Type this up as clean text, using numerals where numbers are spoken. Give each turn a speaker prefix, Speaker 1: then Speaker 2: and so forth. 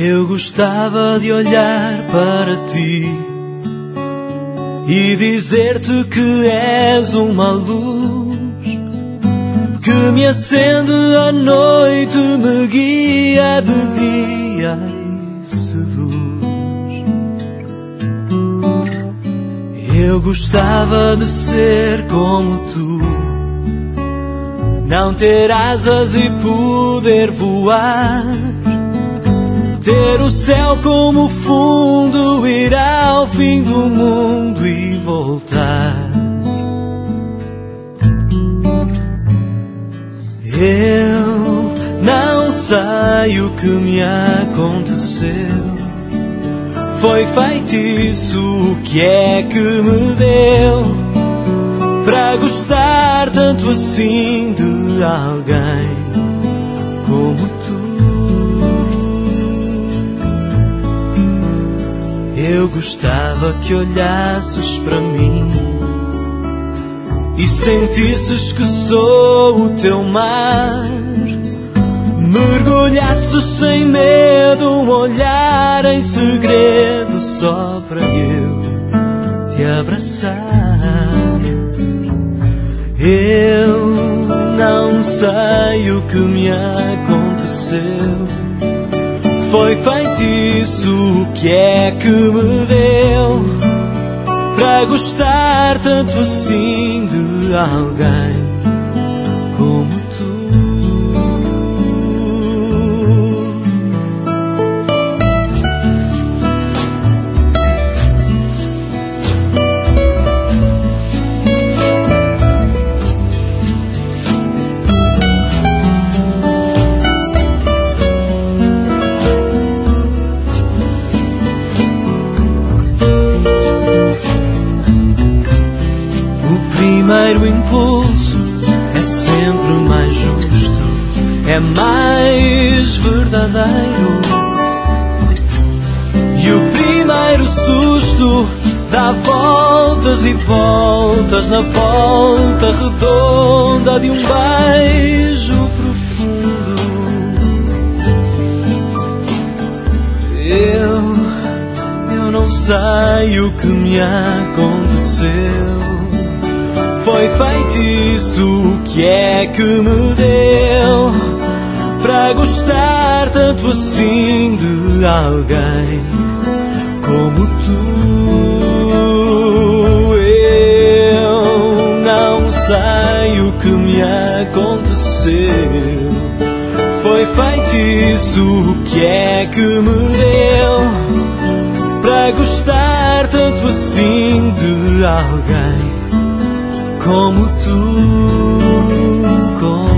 Speaker 1: Eu gostava de olhar para ti e dizer-te que és uma luz que me acende à noite, me guia de dia e seduz. Eu gostava de ser como tu, não ter asas e poder voar, ter o céu como fundo, ir ao fim do mundo e voltar. Eu não sei o que me aconteceu, foi feitiço, o que é que me deu para gostar tanto assim de alguém como tu. Eu gostava que olhasses para mim e sentisses que sou o teu mar, mergulhasses sem medo, um olhar em segredo só para eu te abraçar. Eu não sei o que me aconteceu, foi feitiço, o que é que me deu para gostar tanto assim de alguém como tu. O primeiro impulso é sempre mais justo, é mais verdadeiro. E o primeiro susto dá voltas e voltas na volta redonda de um beijo profundo. Eu não sei o que me aconteceu, foi feitiço, o que é que me deu para gostar tanto assim de alguém como tu. Eu não sei o que me aconteceu, foi feitiço, o que é que me deu para gostar tanto assim de alguém como tu, como